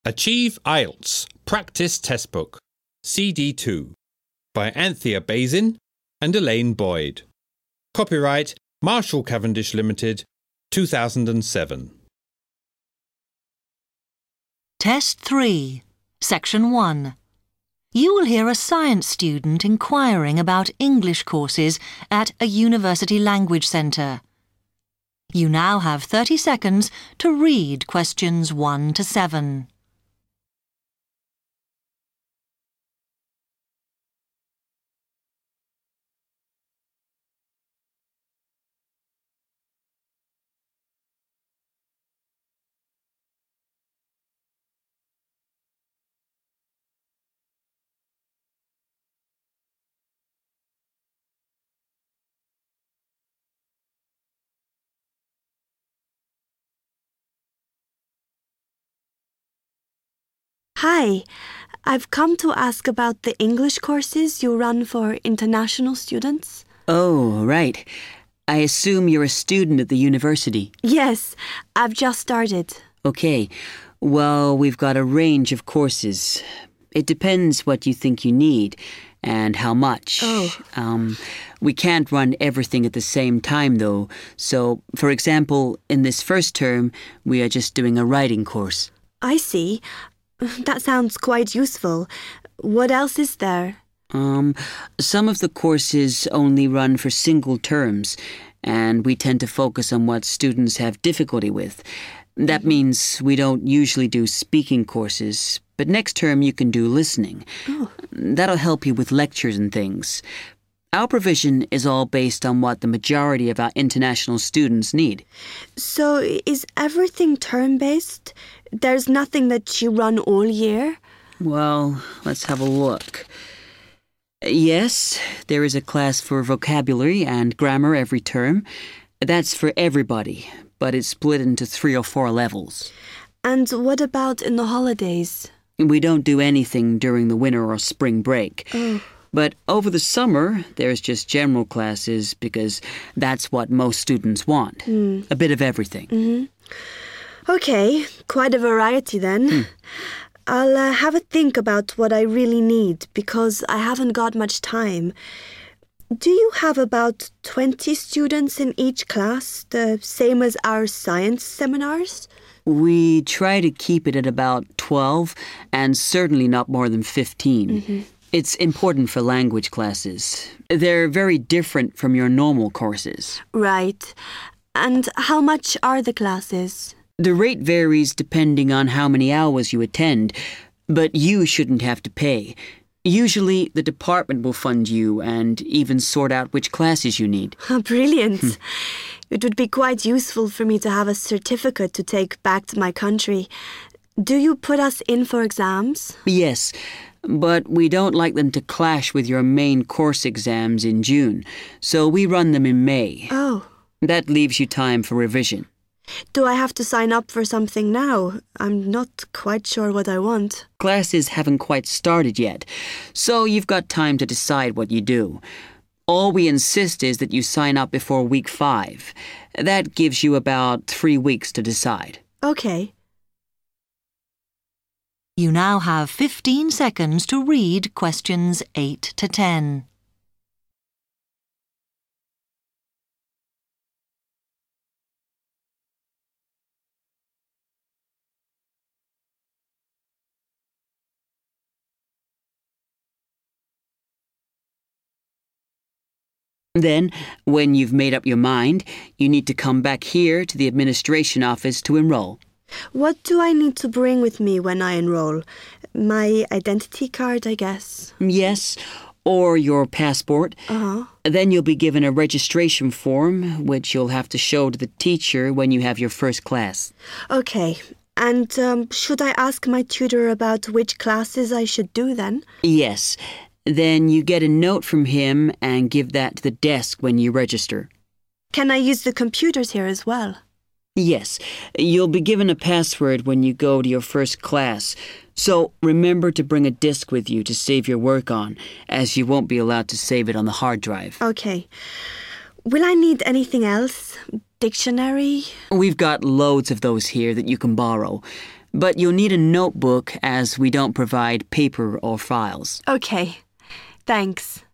Achieve IELTS Practice Testbook CD2 by Anthea Bazin and Elaine Boyd. Copyright Marshall Cavendish Limited, 2007. Test 3, Section 1. You will hear a science student inquiring about English courses at a university language centre. You now have 30 seconds to read questions 1 to 7. Hi, I've come to ask about the English courses you run for international students. Oh, right. I assume you're a student at the university. Yes, I've just started. Okay. Well, we've got a range of courses. It depends what you think you need and how much. We can't run everything at the same time, though. So, for example, in this first term, we are just doing a writing course. I see. That sounds quite useful. What else is there? Some of the courses only run for single terms, and we tend to focus on what students have difficulty with. That means we don't usually do speaking courses, but next term you can do listening. Oh. That'll help you with lectures and things. Our provision is all based on what the majority of our international students need. So is everything term-based? There's nothing that you run all year? Well, let's have a look. Yes, there is a class for vocabulary and grammar every term. That's for everybody, but it's split into 3 or 4 levels. And what about in the holidays? We don't do anything during the winter or spring break. Oh. But over the summer, there's just general classes because that's what most students want. A bit of everything. Mm-hmm. Okay, quite a variety then. I'll have a think about what I really need because I haven't got much time. Do you have about 20 students in each class, the same as our science seminars? We try to keep it at about 12 and certainly not more than 15. Mm-hmm. It's important for language classes. They're very different from your normal courses. Right. And how much are the classes? The rate varies depending on how many hours you attend, but you shouldn't have to pay. Usually, the department will fund you and even sort out which classes you need. Brilliant. It would be quite useful for me to have a certificate to take back to my country. Do you put us in for exams? Yes, but we don't like them to clash with your main course exams in June, so we run them in May. Oh. That leaves you time for revision. Do I have to sign up for something now? I'm not quite sure what I want. Classes haven't quite started yet, so you've got time to decide what you do. All we insist is that you sign up before week 5. That gives you about 3 weeks to decide. Okay. You now have 15 seconds to read questions 8 to 10. Then, when you've made up your mind, you need to come back here to the administration office to enroll. What do I need to bring with me when I enroll? My identity card, I guess. Yes, or your passport. Then you'll be given a registration form, which you'll have to show to the teacher when you have your first class. Okay. And should I ask my tutor about which classes I should do then? Yes. Then you get a note from him and give that to the desk when you register. Can I use the computers here as well? Yes. You'll be given a password when you go to your first class. So remember to bring a disk with you to save your work on, as you won't be allowed to save it on the hard drive. Okay. Will I need anything else? Dictionary? We've got loads of those here that you can borrow. But you'll need a notebook as we don't provide paper or files. Okay, thanks.